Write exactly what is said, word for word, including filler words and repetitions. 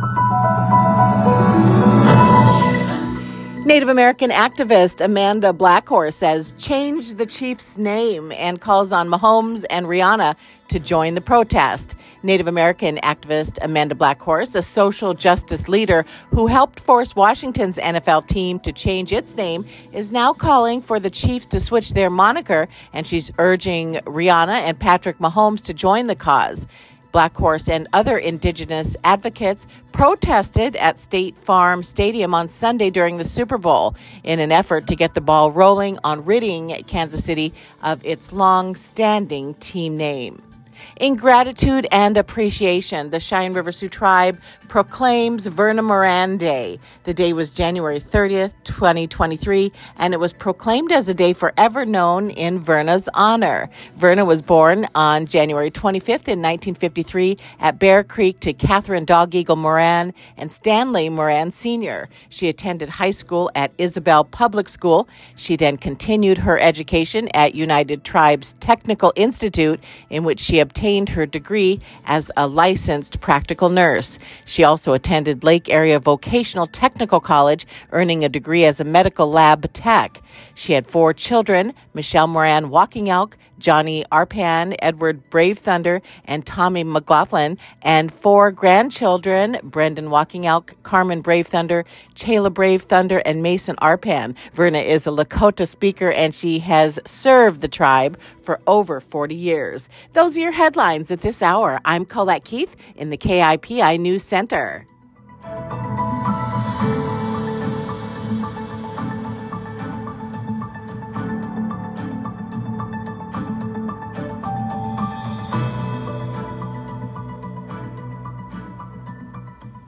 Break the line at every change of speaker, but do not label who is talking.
Native American activist Amanda Blackhorse says change the Chiefs' name and calls on Mahomes and Rihanna to join the protest. Native American activist Amanda Blackhorse, a social justice leader who helped force Washington's N F L team to change its name, is now calling for the Chiefs to switch their moniker, and she's urging Rihanna and Patrick Mahomes to join the cause. Blackhorse and other Indigenous advocates protested at State Farm Stadium on Sunday during the Super Bowl in an effort to get the ball rolling on ridding Kansas City of its long-standing team name. In gratitude and appreciation, the Cheyenne River Sioux Tribe proclaims Verna Moran Day. The day was January thirtieth, twenty twenty-three, and it was proclaimed as a day forever known in Verna's honor. Verna was born on January twenty-fifth in nineteen fifty-three at Bear Creek to Catherine Dog Eagle Moran and Stanley Moran Senior She attended high school at Isabel Public School. She then continued her education at United Tribes Technical Institute, in which she obtained her degree as a licensed practical nurse. She also attended Lake Area Vocational Technical College, earning a degree as a medical lab tech. She had four children: Michelle Moran Walking Elk, Johnny Arpan, Edward Brave Thunder, and Tommy McLaughlin, and four grandchildren: Brendan Walking Elk, Carmen Brave Thunder, Chayla Brave Thunder, and Mason Arpan. Verna is a Lakota speaker, and she has served the tribe for over forty years. Those are your headlines at this hour. I'm Colette Keith in the K I P I News Center.